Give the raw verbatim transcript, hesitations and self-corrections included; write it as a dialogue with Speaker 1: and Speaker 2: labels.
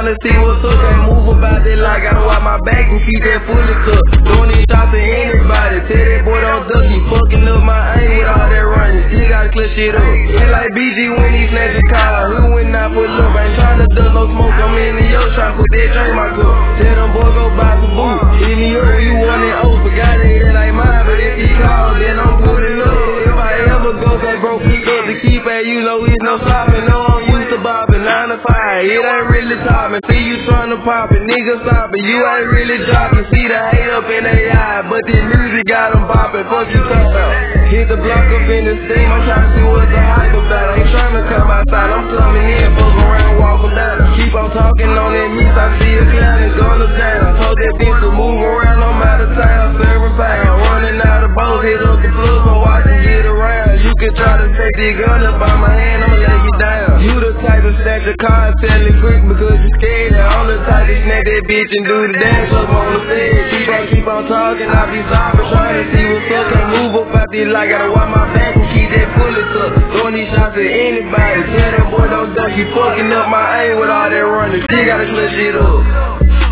Speaker 1: tryna see what's up. Can't move about that like gotta watch my back and keep that fully tucked. Doing these shots to anybody. Tell that boy don't duck, he fucking up my aim with all that running. Still gotta clear shit up. It's like B G when he snatch a car. Who when I pull up? Ain't tryna duck no smoke. I'm in the yo tryna put that drink in my cup. Tell them boy go buy some booze. Hit me up, you want it old. Forgot it, that ain't mine, but if he call, then I'm pulling up. If I ever go back broke, pick up the key pad, you know it's no stopping. No, I'm used to bopping, nine to five. It ain't really topping. See you tryna pop it, nigga stopping. You ain't really dropping. See the hate up in their eye, but this music got them bopping. Fuck you talk about. Hit the block up in the steam. I'm tryna see what's the hype about. Ain't tryna come outside. I'm coming in, fuck around, walking down. Keep on talking on that meat. I see a clown, it's gonna down. Told that bitch to move around. I'm out of town, serving pound. Running out of boats, hit up the plug, so watch and get around. You can try to take the gun up by my hand, I'ma lay you down. You the type of snatch a car and sell it quick because you scared. And I'm the type to snatch that bitch and do the dance up on the stage. Keep on, keep on talking, I be sobbing, trying to see what's up. Can't move up out there like gotta watch my back and keep that bullet tucked. Throwing these shots at anybody. Tell that boy don't duck, he fucking up my aim with all that running. Still gotta clear shit up.